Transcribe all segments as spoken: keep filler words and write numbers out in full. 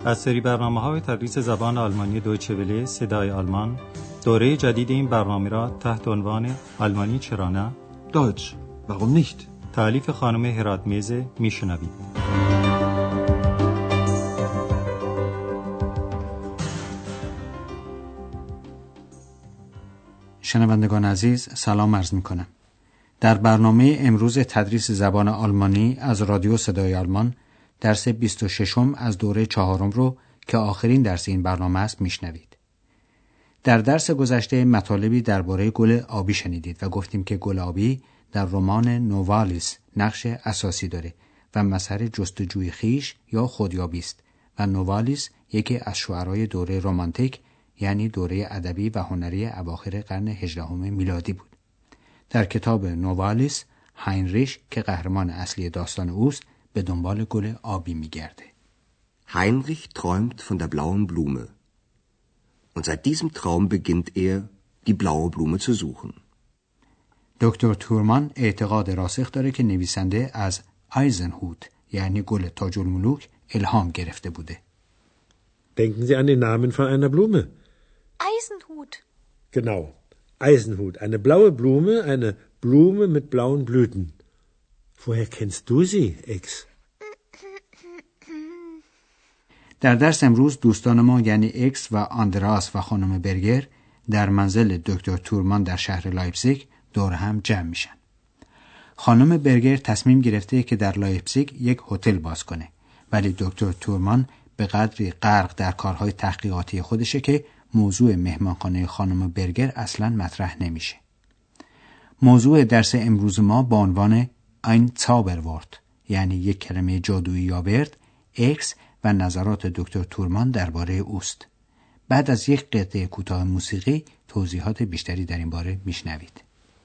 از سری برنامه‌های تدریس زبان آلمانی دویچه وله صدای آلمان، دوره جدید این برنامه را تحت عنوان آلمانی چرا نه؟ Deutsch, warum nicht? تألیف خانم هراتمیز میشنوید. شنوندگان عزیز، سلام عرض می‌کنم. در برنامه امروز تدریس زبان آلمانی از رادیو صدای آلمان درس بیست و ششم از دوره چهارم رو که آخرین درس این برنامه است میشنوید. در درس گذشته مطالبی درباره گل آبی شنیدید و گفتیم که گل آبی در رمان نووالیس نقش اساسی داره و مظهر جستجوی خویش یا خودیابی است و نووالیس یکی از شاعرای دوره رمانتیک یعنی دوره ادبی و هنری اواخر قرن هجدهم میلادی بود. در کتاب نووالیس هاینریش که قهرمان اصلی داستان اوست به دنبال گل آبی میگرده. Heinrich träumt von der blauen Blume. Und seit diesem Traum beginnt er, die blaue Blume zu suchen. دکتر تورمان اعتقاد راسخ داره که نویسنده از آیزنهوت یعنی گل تاج الملوک الهام گرفته بوده. Denken Sie an den Namen von einer Blume. Eisenhut. Genau, Eisenhut. Eine blaue Blume, eine Blume mit blauen Blüten. Woher kennst du sie, Ex? در درس امروز دوستان ما یعنی اکس و آندراس و خانم برگر در منزل دکتر تورمان در شهر لایپزیگ دور هم جمع میشن. خانم برگر تصمیم گرفته که در لایپزیگ یک هتل باز کنه، ولی دکتر تورمان به قدری غرق در کارهای تحقیقاتی خودشه که موضوع مهمانخانه خانم برگر اصلاً مطرح نمیشه. موضوع درس امروز ما با عنوان ein Zauberwort یعنی یک کلمه جادویی یا ورد، اکس و نظرات دکتر تورمان درباره اوست. بعد از یک قطعه کوتاه موسیقی توضیحات بیشتری در این باره میشنوید.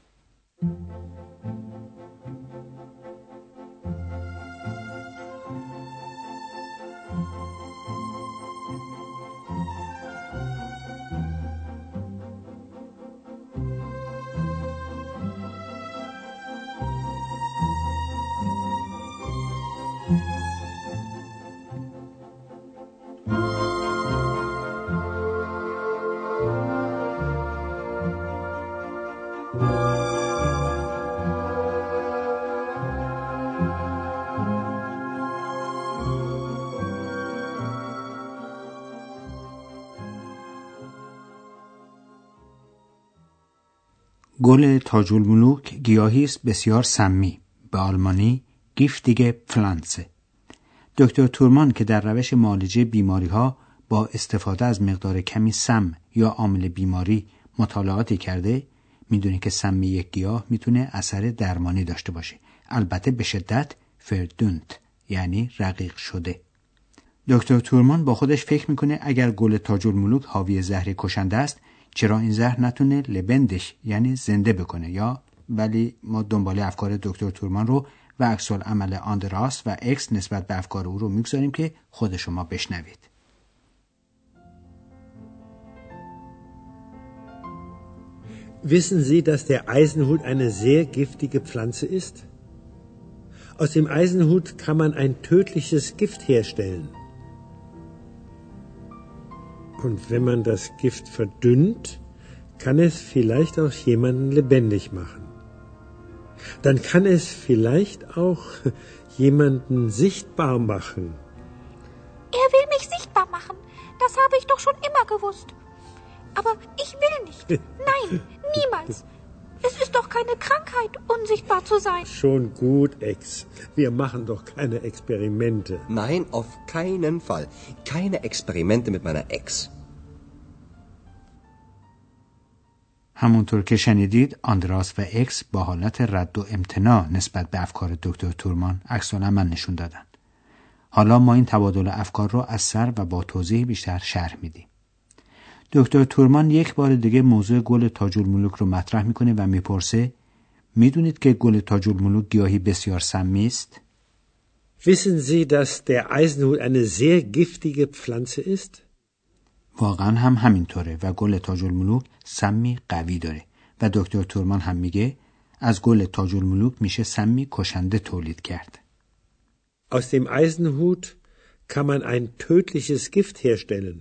گل تاج الملوک گیاهی است بسیار سمی، به آلمانی گیفتیگه پفلانتسه. دکتر تورمان که در روش معالجه بیماری‌ها با استفاده از مقدار کمی سم یا عامل بیماری مطالعاتی کرده، میدونه که سمی یک گیاه میتونه اثر درمانی داشته باشه، البته به شدت فردونت یعنی رقیق شده. دکتر تورمان با خودش فکر میکنه اگر گل تاج الملوک حاوی زهر کشنده است، چرا این زهر نتونه لبندش یعنی زنده بکنه یا ولی ما دنبال افکار دکتر تورمان رو و عکس العمل آندراس و اکس نسبت به افکار او رو میگذاریم که خود شما بشنوید. Wissen Sie, dass der Eisenhut eine sehr giftige Pflanze ist? Aus dem Eisenhut kann man ein tödliches Gift herstellen. Und wenn man das Gift verdünnt, kann es vielleicht auch jemanden lebendig machen. Dann kann es vielleicht auch jemanden sichtbar machen. Er will mich sichtbar machen. Das habe ich doch schon immer gewusst. Aber ich will nicht. Nein, niemals. Es ist doch keine Krankheit, unsichtbar zu sein. Schon gut, Ex. Wir machen doch keine Experimente. Nein, auf keinen Fall. Keine Experimente mit meiner Ex. همونطور که شنیدید آندراس و اکس با حالت رد و امتناع نسبت به افکار دکتر تورمان عکس العمل نشون دادن. حالا ما این تبادل افکار رو از سر و با توضیح بیشتر شرح میدیم. دکتر تورمان یک بار دیگه موضوع گل تاج الملوک رو مطرح میکنه و میپرسه میدونید که گل تاج الملوک گیاهی بسیار سمی است؟ Wissen Sie, dass der Eisenhut eine sehr giftige Pflanze ist? واقعا هم همینطوره و گل تاج الملوک سمی قوی داره و دکتر تورمان هم میگه از گل تاج الملوک میشه سمی کشنده تولید کرد. Aus dem Eisenhut kann man ein tödliches Gift herstellen.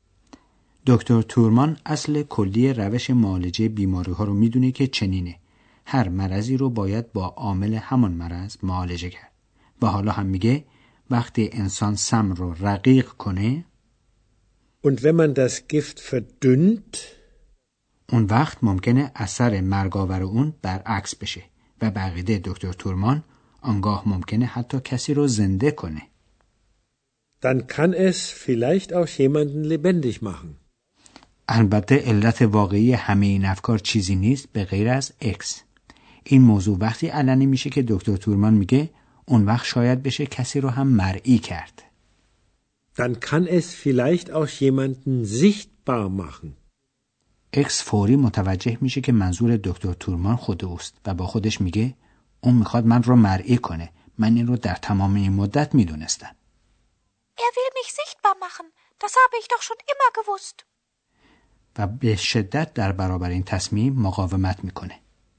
دکتر تورمان اصل کلی روش معالجه بیماری ها رو میدونه که چنینه. هر مرضی رو باید با عامل همان مرض معالجه کرد. و حالا هم میگه وقتی انسان سم رو رقیق کنه Und wenn man das Gift verdünnt, اون وقت ممکنه اثر مرگاور اون برعکس بشه و به عقیده دکتر تورمان آنگاه ممکنه حتی کسی رو زنده کنه. dann kann es vielleicht auch jemanden lebendig machen. البته علت واقعی همه این افکار چیزی نیست به غیر از اکس. این موضوع وقتی علنی میشه که دکتر تورمان میگه اون وقت شاید بشه کسی رو هم مرئی کرد. Dann kann es vielleicht auch jemanden sichtbar machen. اکس فوری متوجه میشه که منظور دکتر تورمان خود اوست و با خودش میگه اون میخواد من رو مرئی کنه. من این رو در تمام این مدت میدونستم. Er will mich sichtbar machen. Das habe ich doch schon immer gewusst. و به شدت در برابر این تصمیم مقاومت میکنه.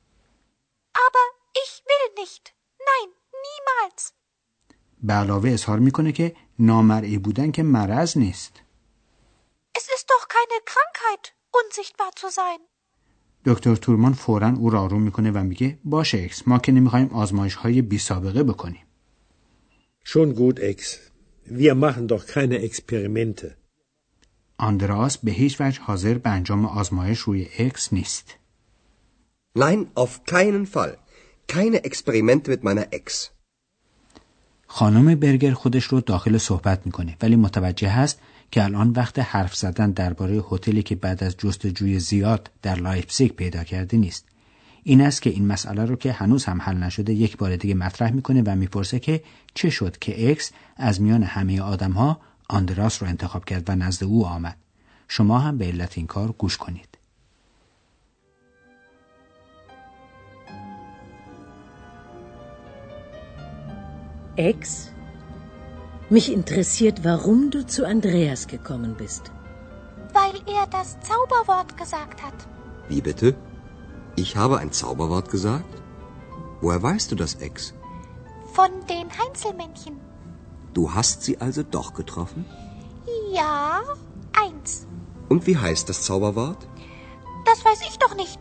Aber ich will nicht. Nein, niemals. به علاوه اظهار میکنه که نامرئی بودن که مرض نیست. Es ist doch keine Krankheit, unsichtbar zu sein. دکتر تورمان فوراً او را آروم میکنه و میگه باشه اکس، ما که نمیخوایم آزمایش های بی سابقه بکنیم. Schon gut, Ex. Wir machen doch keine Experimente. آندراس به هیچ وجه حاضر به انجام آزمایش روی اکس نیست. Nein, auf keinen Fall. Keine Experimente mit meiner Ex. خانم برگر خودش رو داخل صحبت میکنه ولی متوجه هست که الان وقت حرف زدن درباره هتلی که بعد از جستجوی زیاد در لایپزیگ پیدا کرده نیست. این است که این مسئله رو که هنوز هم حل نشده یک بار دیگه مطرح میکنه و میپرسه که چه شد که اکس از میان همه آدم‌ها آندراس رو انتخاب کرد و نزد او آمد. شما هم به علت این کار گوش کنید. Ex, mich interessiert, warum du zu Andreas gekommen bist. Weil er das Zauberwort gesagt hat. Wie bitte? Ich habe ein Zauberwort gesagt? Woher weißt du das, Ex? Von den Heinzelmännchen. Du hast sie also doch getroffen? Ja, eins. Und wie heißt das Zauberwort? Das weiß ich doch nicht.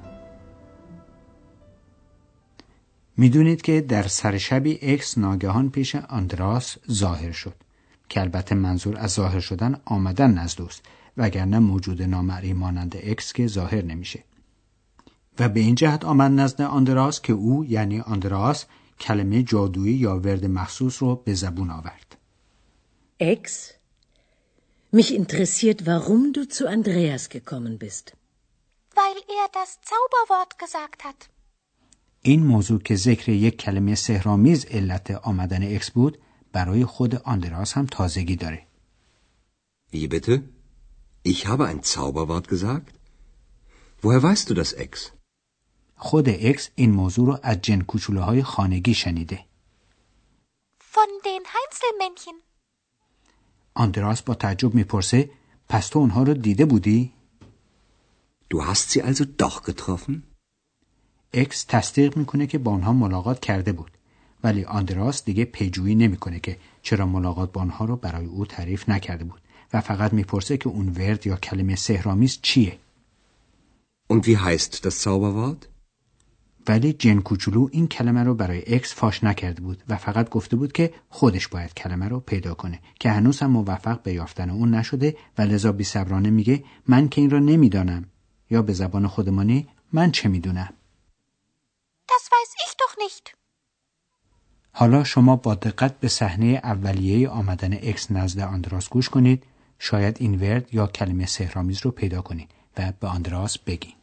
میدونید که در سر شبی اکس ناگهان پیش آندراس ظاهر شد که البته منظور از ظاهر شدن آمدن نزد اوست وگرنه موجود نامرئی مانند اکس که ظاهر نمیشه. و به این جهت آمد نزد آندراس که او یعنی آندراس کلمه جادویی یا ورد مخصوص رو به زبون آورد. Ex, mich interessiert, warum du zu Andreas gekommen bist. Weil er das Zauberwort gesagt hat. این موضوع که ذکر یک کلمه سحرآمیز علت آمدن اکس بود برای خود آندراس هم تازگی داره. Wie bitte? Ich habe ein Zauberwort gesagt? Woher weißt du das, Ex? خود اکس این موضوع رو از جن کوچولوهای خانگی شنیده. Von den Heinzelmännchen. آندراس با تعجب میپرسه پس تو اونها رو دیده بودی؟ Du hast sie also doch getroffen? اکس تصدیق میکنه که با اونها ملاقات کرده بود ولی آندراس دیگه پیجویی نمیکنه که چرا ملاقات با اونها رو برای او تعریف نکرده بود و فقط میپرسه که اون ورد یا کلمه سحرآمیز چیه. Und wie heißt das Zauberwort? ولی جن کوچولو این کلمه رو برای اکس فاش نکرده بود و فقط گفته بود که خودش باید کلمه رو پیدا کنه که هنوز هم موفق به یافتن اون نشده و لذا بی‌صبرانه میگه من که این رو نمیدانم یا به زبان خودمانی من چه میدونم. Das weiß ich doch nicht. حالا شما با دقت به صحنه اولیه آمدن اکس نزد آندراس گوش کنید. شاید این ورد یا کلمه سحرآمیز رو پیدا کنید و به آندراس بگین.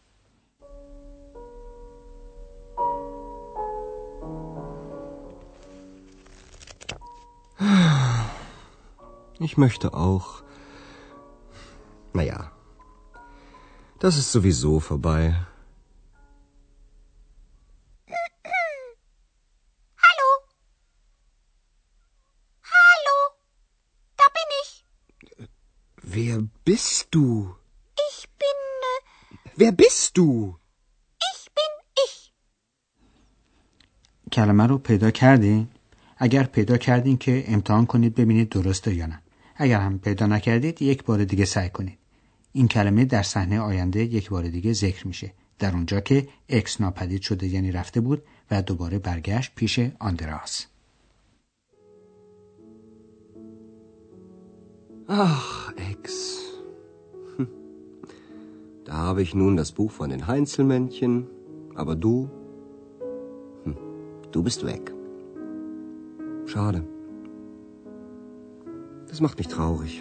Ich möchte auch. Naja, das ist sowieso vorbei. Hallo? Hallo? Da bin ich. Wer bist du? Ich bin... Äh, Wer bist du? ich bin ich. کلمه رو پیدا کردین؟ اگر پیدا کردین که امتحان کنید ببینید درسته یا نه. اگر هم پیدا نکردید یک بار دیگه سعی کنید. این کلمه در صحنه آینده یک بار دیگه ذکر میشه، در اونجا که اکس ناپدید شده، یعنی رفته بود و دوباره برگشت پیش آندراس. Ach, Ex. Hm. Da habe ich nun das Buch von den Heinzelmännchen, aber du, hm, du bist weg. Schade. Das macht mich traurig.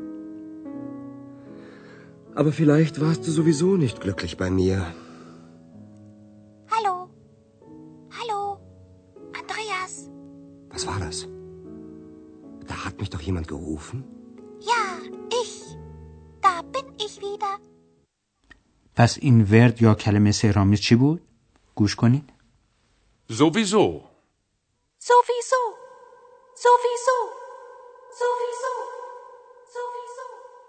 Aber vielleicht warst du sowieso nicht glücklich bei mir. Hallo. Hallo. Andreas. Was war das? Da hat mich doch jemand gerufen. Ja, ich. Da bin ich wieder. پس این ورد یا کلمه سحرآمیز چی بود؟ گوش کنید. Sowieso. Sowieso. Sowieso. Sowieso. Sowieso.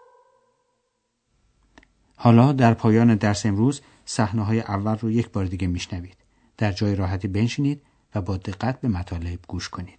حالا در پایان درس امروز صحنه‌های اول رو یک بار دیگه میشنوید. در جای راحتی بنشینید و با دقت به مطالب گوش کنید.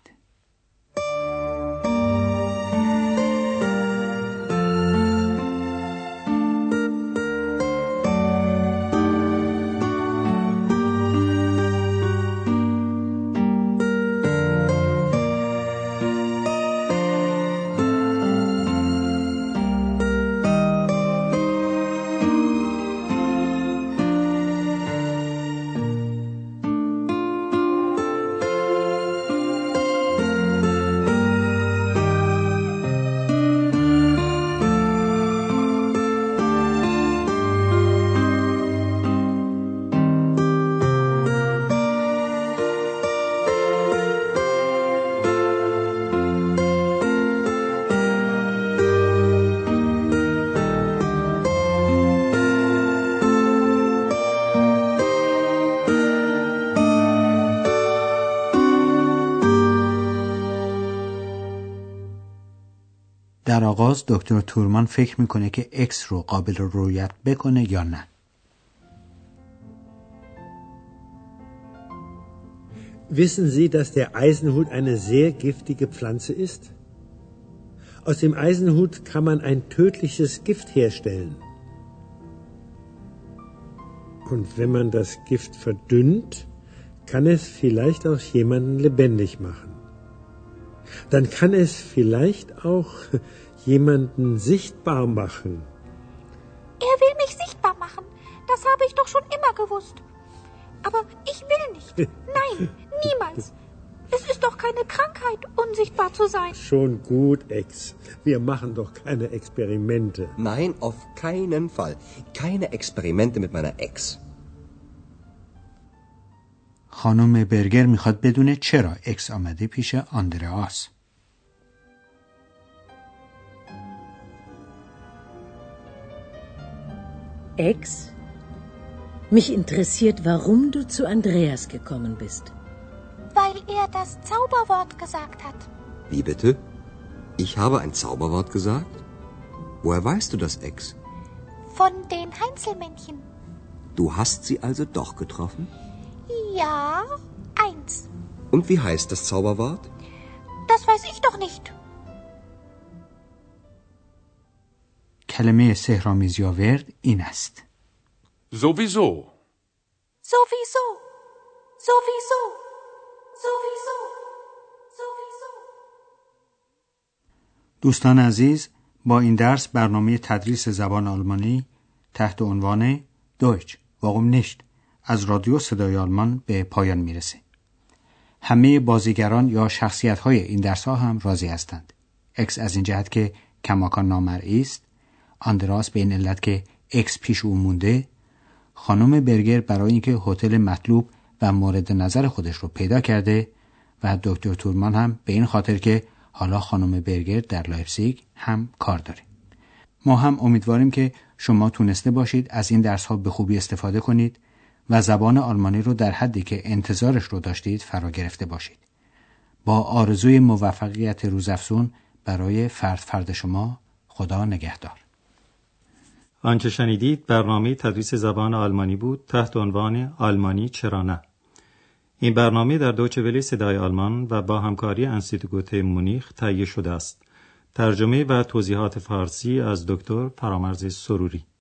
در آغاز دکتر تورمان فکر میکنه که اکس رو قابل رویت بکنه یا نه. Wissen Sie, dass der Eisenhut eine sehr giftige Pflanze ist? Aus dem Eisenhut kann man ein tödliches Gift herstellen. Und wenn man das Gift verdünnt, kann es vielleicht auch jemanden lebendig machen. Dann kann es vielleicht auch jemanden sichtbar machen. Er will mich sichtbar machen. Das habe ich doch schon immer gewusst. Aber ich will nicht. Nein, niemals. Es ist doch keine Krankheit, unsichtbar zu sein. Schon gut, Ex. Wir machen doch keine Experimente. Nein, auf keinen Fall. Keine Experimente mit meiner Ex. خانم برگر میخواد بدونه چرا اکس آمده پیش آندراس. Ex, mich interessiert, warum du zu Andreas gekommen bist. Weil er das Zauberwort gesagt hat. Wie bitte? Ich habe ein Zauberwort gesagt? Woher weißt du das, Ex? Von den Heinzelmännchen. Du hast sie also doch getroffen? Ja, eins. Und wie heißt das Zauberwort? Das weiß ich doch nicht. کلمه سحرآمیز یا ورد این است. Sowieso. Sowieso. Sowieso. Sowieso. Sowieso. دوستان عزیز، با این درس برنامه تدریس زبان آلمانی تحت عنوان دویچ واقوم نیشت از رادیو صدای آلمان به پایان میرسه. همه بازیگران یا شخصیت‌های این درس‌ها هم راضی هستند. اکس از این جهت که کماکان نامرئی است، آندراس به این علت که اکس پیش او مونده، خانم برگر برای اینکه هتل مطلوب و مورد نظر خودش رو پیدا کرده و دکتر تورمان هم به این خاطر که حالا خانم برگر در لایپزیگ هم کار داره. ما هم امیدواریم که شما تونسته باشید از این درس‌ها به خوبی استفاده کنید و زبان آلمانی رو در حدی که انتظارش رو داشتید فرا گرفته باشید. با آرزوی موفقیت روزافزون برای فرد فرد شما، خدا نگهدار. آنچه شنیدید برنامه تدریس زبان آلمانی بود تحت عنوان آلمانی چرا نه. این برنامه در دویچه وله صدای آلمان و با همکاری انستیتوت گوته مونیخ تهیه شده است. ترجمه و توضیحات فارسی از دکتر فرامرز سروری.